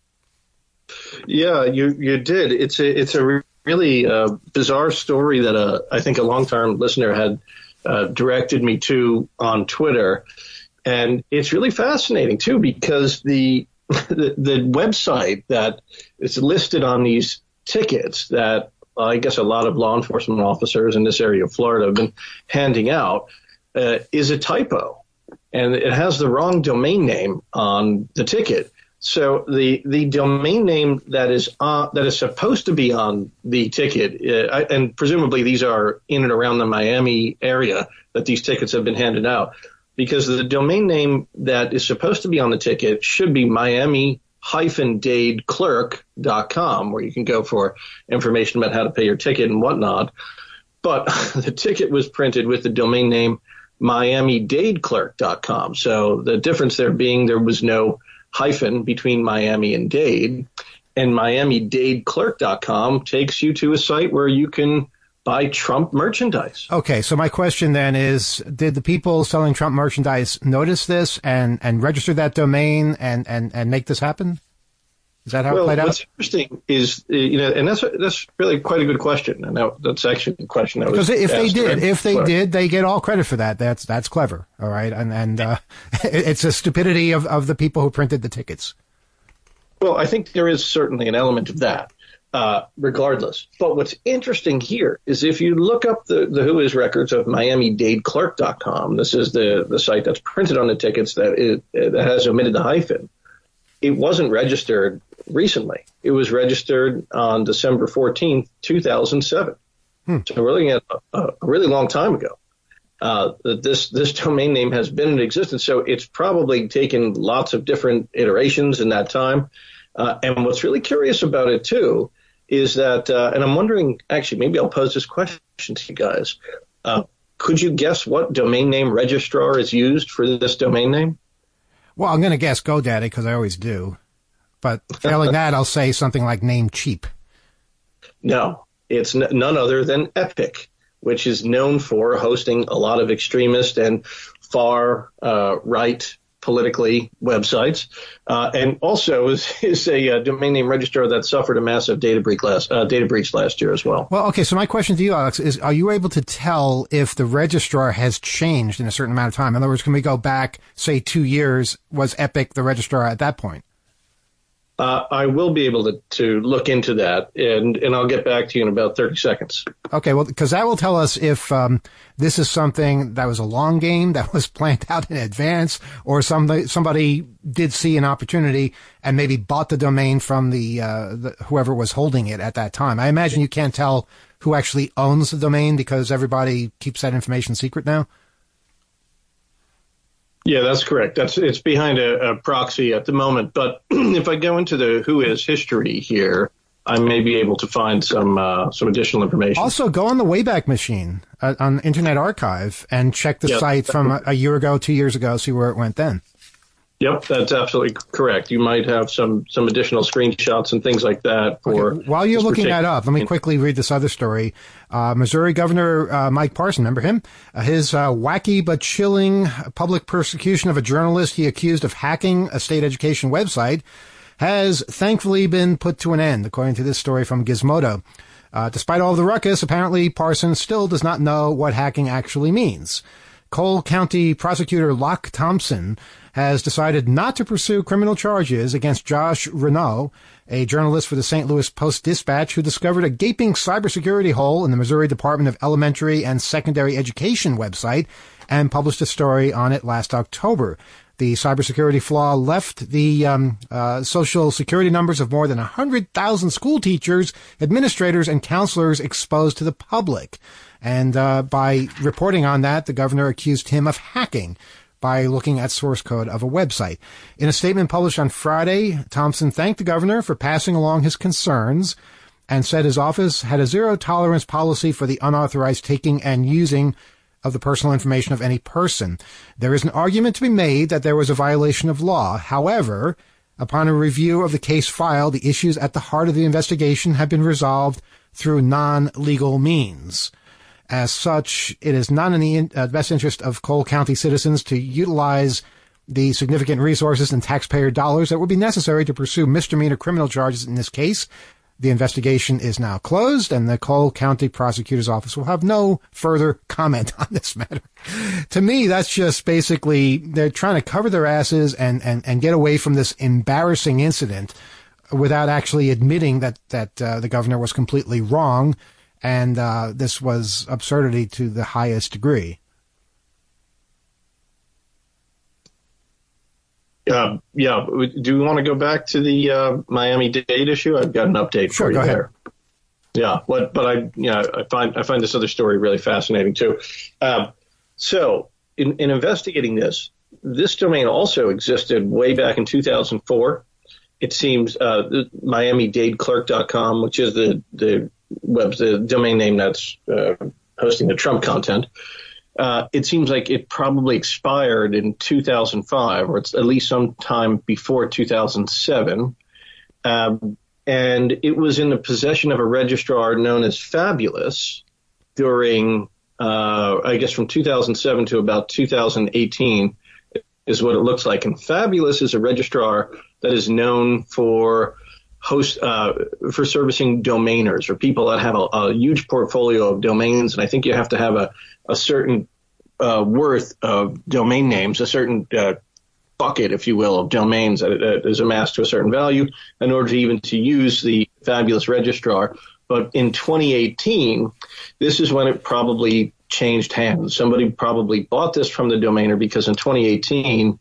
Yeah, you you did. It's a it's a re- really uh, bizarre story that uh, I think a long-term listener had uh, directed me to on Twitter, and it's really fascinating too because the the, the website that is listed on these tickets that uh, I guess a lot of law enforcement officers in this area of Florida have been handing out uh, is a typo, and it has the wrong domain name on the ticket. So the, the domain name that is uh, that is supposed to be on the ticket, uh, and presumably these are in and around the Miami area that these tickets have been handed out, because the domain name that is supposed to be on the ticket should be Miami Dade Clerk dot com, where you can go for information about how to pay your ticket and whatnot. But the ticket was printed with the domain name Miami Dade Clerk dot com. So the difference there being there was no hyphen between Miami and Dade, and Miami Dade Clerk dot com takes you to a site where you can buy Trump merchandise. Okay, so my question then is, did the people selling Trump merchandise notice this and, and register that domain and, and, and make this happen? Is that how well, it played out? What's interesting is, you know, and that's that's really quite a good question, and that, that's actually the question that was because if they did, during, if they but, did, they get all credit for that. That's that's clever, all right, and and uh, it's a stupidity of, of the people who printed the tickets. Well, I think there is certainly an element of that, uh, regardless. But what's interesting here is if you look up the the Who Is records of Miami Dade Clerk dot com, this is the the site that's printed on the tickets that it, it has omitted the hyphen. It wasn't registered recently. It was registered on December fourteenth, two thousand seven. Hmm. So we're looking at a, a really long time ago. Uh, this this domain name has been in existence, so it's probably taken lots of different iterations in that time. Uh, and what's really curious about it, too, is that, uh, and I'm wondering, actually, maybe I'll pose this question to you guys. Uh, could you guess what domain name registrar is used for this domain name? Well, I'm going to guess GoDaddy because I always do. But failing that, I'll say something like Namecheap. No, it's n- none other than Epic, which is known for hosting a lot of extremist and far uh, right politically websites, uh, and also is, is a uh, domain name registrar that suffered a massive data breach last uh, data breach last year as well. Well, okay. So my question to you, Alex, is: are you able to tell if the registrar has changed in a certain amount of time? In other words, can we go back, say, two years? Was Epic the registrar at that point? Uh, I will be able to, to look into that, and, and I'll get back to you in about thirty seconds. Okay, well, because that will tell us if um, this is something that was a long game that was planned out in advance, or somebody, somebody did see an opportunity and maybe bought the domain from the, uh, the whoever was holding it at that time. I imagine you can't tell who actually owns the domain because everybody keeps that information secret now. Yeah, that's correct. That's it's behind a, a proxy at the moment. But if I go into the Whois history here, I may be able to find some uh, some additional information. Also, go on the Wayback Machine uh, on Internet Archive and check the yep. site from a, a year ago, two years ago, see where it went then. Yep, that's absolutely correct. You might have some, some additional screenshots and things like that. For okay. While you're looking that up, let me quickly read this other story. Uh, Missouri Governor uh, Mike Parson, remember him? Uh, his uh, wacky but chilling public persecution of a journalist he accused of hacking a state education website has thankfully been put to an end, according to this story from Gizmodo. Uh, despite all the ruckus, apparently Parson still does not know what hacking actually means. Cole County prosecutor Locke Thompson has decided not to pursue criminal charges against Josh Renault, a journalist for the Saint Louis Post-Dispatch who discovered a gaping cybersecurity hole in the Missouri Department of Elementary and Secondary Education website and published a story on it last October. The cybersecurity flaw left the um, uh, social security numbers of more than one hundred thousand school teachers, administrators, and counselors exposed to the public. And uh, by reporting on that, the governor accused him of hacking by looking at source code of a website. In a statement published on Friday, Thompson thanked the governor for passing along his concerns and said his office had a zero-tolerance policy for the unauthorized taking and using of the personal information of any person. There is an argument to be made that there was a violation of law. However, upon a review of the case file, the issues at the heart of the investigation have been resolved through non-legal means. As such, it is not in the in, uh, best interest of Cole County citizens to utilize the significant resources and taxpayer dollars that would be necessary to pursue misdemeanor criminal charges in this case. The investigation is now closed, and the Cole County Prosecutor's Office will have no further comment on this matter. To me, that's just basically they're trying to cover their asses and, and, and get away from this embarrassing incident without actually admitting that, that uh, the governor was completely wrong. And uh, this was absurdity to the highest degree. Uh, yeah. Do we want to go back to the uh, Miami-Dade issue? I've got an update sure, for you go there. Ahead. Yeah. What? But I, yeah, I find I find this other story really fascinating too. Um, so, in, in investigating this, this domain also existed way back in two thousand four. It seems uh, Miami Dade Clerk dot com, which is the the web, the domain name that's uh, hosting the Trump content. Uh, it seems like it probably expired in two thousand five, or it's at least sometime before two thousand seven. Um, and it was in the possession of a registrar known as Fabulous during, uh, I guess, from two thousand seven to about two thousand eighteen is what it looks like. And Fabulous is a registrar that is known for host uh, for servicing domainers or people that have a, a huge portfolio of domains. And I think you have to have a, a certain uh, worth of domain names, a certain uh, bucket, if you will, of domains that, that is amassed to a certain value in order to even to use the Fabulous registrar. But in twenty eighteen, this is when it probably changed hands. Somebody probably bought this from the domainer because in twenty eighteen,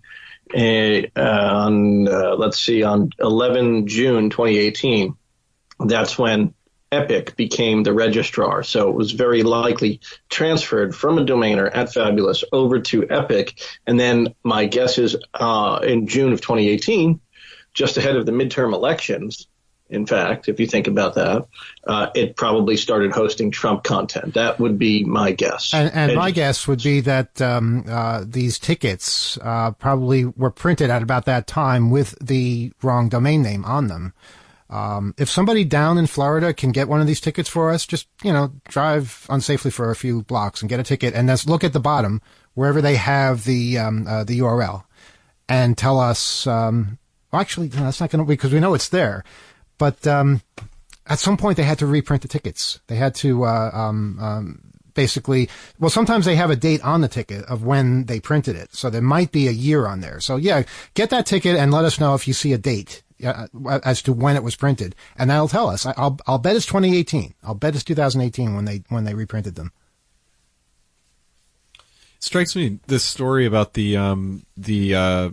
uh, on, uh, let's see, on eleven June twenty eighteen. That's when Epic became the registrar. So it was very likely transferred from a domainer at Fabulous over to Epic. And then my guess is uh, in June of twenty eighteen, just ahead of the midterm elections, in fact, if you think about that, uh, it probably started hosting Trump content. That would be my guess. And, and and my guess would be that um, uh, these tickets uh, probably were printed at about that time with the wrong domain name on them. Um, if somebody down in Florida can get one of these tickets for us, just, you know, drive unsafely for a few blocks and get a ticket, and let's look at the bottom wherever they have the um, uh, the U R L and tell us. Um, well, actually, no, that's not going to be, because we know it's there. But um, at some point, they had to reprint the tickets. They had to uh, um, um, basically. Well, sometimes they have a date on the ticket of when they printed it, so there might be a year on there. So yeah, get that ticket and let us know if you see a date Uh, as to when it was printed, and that'll tell us. I, I'll I'll bet it's twenty eighteen. I'll bet it's two thousand eighteen when they when they reprinted them. It strikes me this story about the um the uh,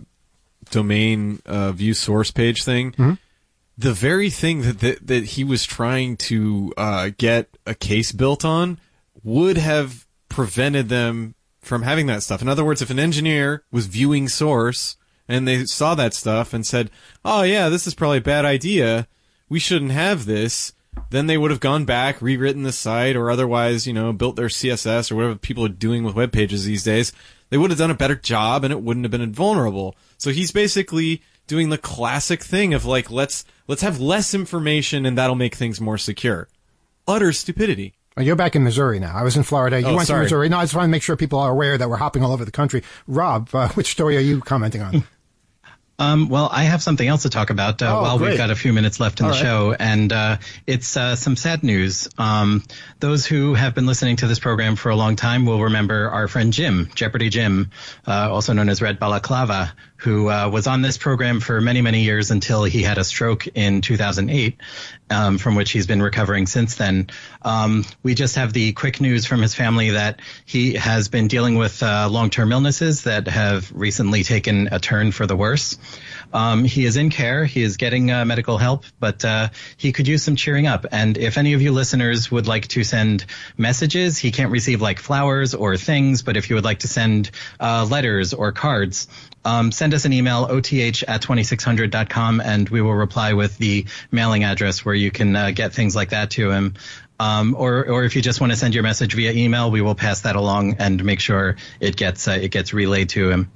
domain uh, view source page thing. Mm-hmm. The very thing that, that that he was trying to uh, get a case built on would have prevented them from having that stuff. In other words, if an engineer was viewing source and they saw that stuff and said, oh, yeah, this is probably a bad idea, we shouldn't have this, then they would have gone back, rewritten the site, or otherwise, you know, built their C S S or whatever people are doing with web pages these days. They would have done a better job, and it wouldn't have been invulnerable. So he's basically doing the classic thing of, like, let's let's have less information, and that'll make things more secure. Utter stupidity. Well, you're back in Missouri now. I was in Florida. You oh, went sorry. to Missouri. No, I just want to make sure people are aware that we're hopping all over the country. Rob, uh, which story are you commenting on? Um, well, I have something else to talk about uh, oh, while great. we've got a few minutes left in All the right. show, and uh, it's uh, some sad news. Um, those who have been listening to this program for a long time will remember our friend Jim, Jeopardy Jim, uh, also known as Red Balaclava, who uh, was on this program for many, many years until he had a stroke in two thousand eight, um, from which he's been recovering since then. Um, we just have the quick news from his family that he has been dealing with uh, long-term illnesses that have recently taken a turn for the worse. Um, he is in care. He is getting uh, medical help, but uh, he could use some cheering up. And if any of you listeners would like to send messages, he can't receive like flowers or things, but if you would like to send uh, letters or cards, um, send us an email, O T H at twenty-six hundred dot com, and we will reply with the mailing address where you can uh, get things like that to him. Um, or, or if you just want to send your message via email, we will pass that along and make sure it gets uh, it gets relayed to him.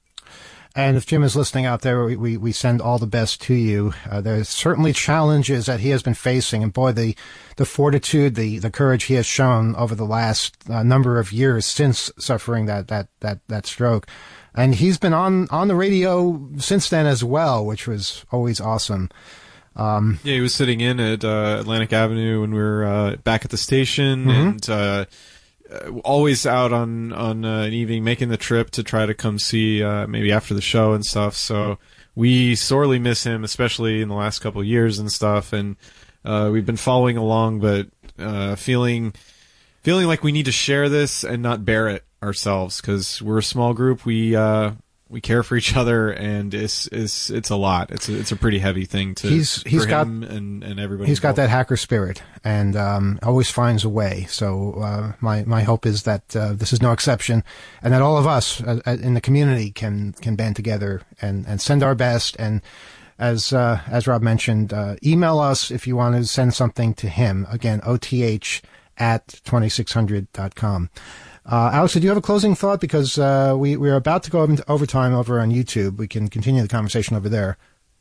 And if Jim is listening out there, we, we, we send all the best to you. Uh, there's certainly challenges that he has been facing, and boy, the the fortitude, the, the courage he has shown over the last uh, number of years since suffering that that that that stroke, and he's been on on the radio since then as well, which was always awesome. Um, yeah, he was sitting in at uh, Atlantic Avenue when we were uh, back at the station, mm-hmm. and uh, always out on on uh, an evening, making the trip to try to come see uh, maybe after the show and stuff. So we sorely miss him, especially in the last couple of years and stuff. And uh, we've been following along, but uh, feeling feeling like we need to share this and not bear it ourselves, because we're a small group. We uh, we care for each other, and it's it's it's a lot. It's a, it's a pretty heavy thing to he's he's for got him and and everybody. He's got involved. that hacker spirit, and um, always finds a way. So uh, my my hope is that uh, this is no exception, and that all of us uh, in the community can can band together and and send our best. And as uh, as Rob mentioned, uh, email us if you want to send something to him. Again, O T H at twenty-six hundred dot com. Uh, Alex, do you have a closing thought? Because uh, we, we're about to go into overtime over on YouTube. We can continue the conversation over there.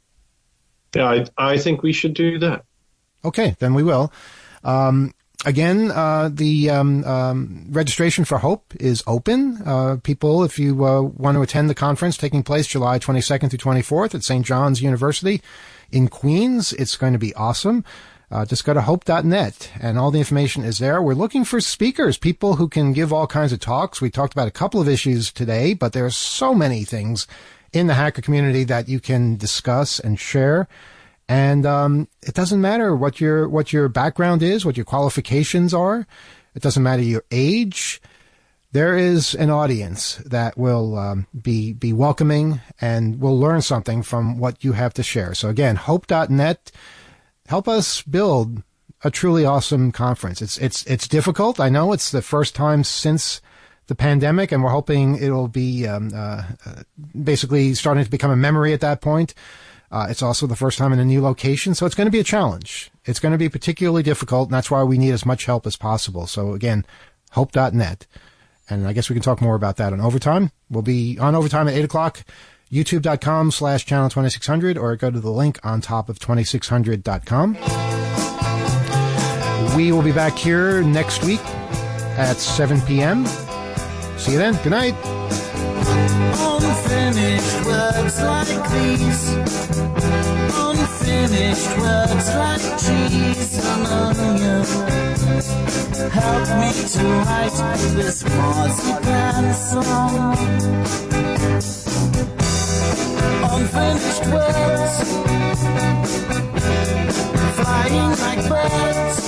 Yeah, I, I think we should do that. Okay, then we will. Um, again, uh, the um, um, registration for HOPE is open. Uh, people, if you uh, want to attend the conference taking place July twenty-second through twenty-fourth at Saint John's University in Queens, it's going to be awesome. Uh, just go to hope dot net, and all the information is there. We're looking for speakers, people who can give all kinds of talks. We talked about a couple of issues today, but there are so many things in the hacker community that you can discuss and share. And um, it doesn't matter what your what your background is, what your qualifications are. It doesn't matter your age. there is an audience that will um, be be welcoming and will learn something from what you have to share. So again, hope dot net, help us build a truly awesome conference. It's it's it's difficult. I know it's the first time since the pandemic, and we're hoping it'll be um, uh, uh, basically starting to become a memory at that point. Uh, it's also the first time in a new location, so it's going to be a challenge. It's going to be particularly difficult, and that's why we need as much help as possible. So again, hope dot net. And I guess we can talk more about that on Overtime. We'll be on Overtime at eight o'clock, youtube.com slash channel 2600, or go to the link on top of twenty-six hundred dot com. We will be back here next week at seven p.m. See you then. Good night. Unfinished words like these, unfinished words like cheese and onion, help me to write this marzipan song. Unfinished words, flying like birds,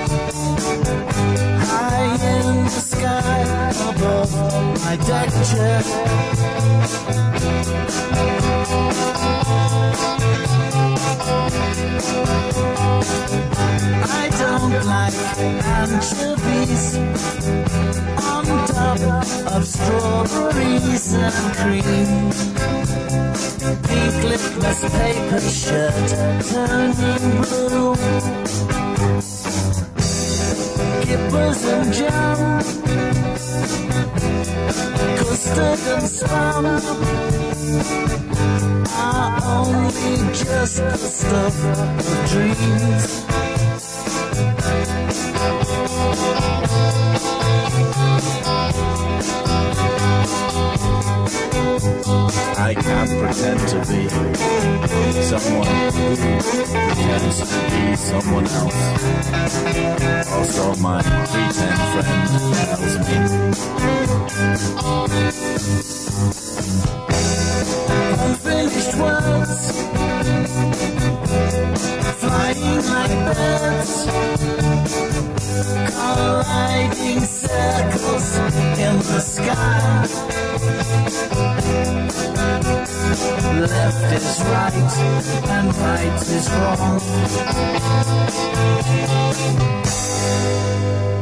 high in the sky above my deck chair. I don't like anchovies on top of strawberries and cream. Pink litmus paper shirt turning blue. Kippers and jam, custard and spam are only just the stuff of dreams. I can't pretend to be someone who pretends to be someone else. Also, my pretend friend tells me. Unfinished words, flying like birds, colliding circles in the sky. Left is right and right is wrong.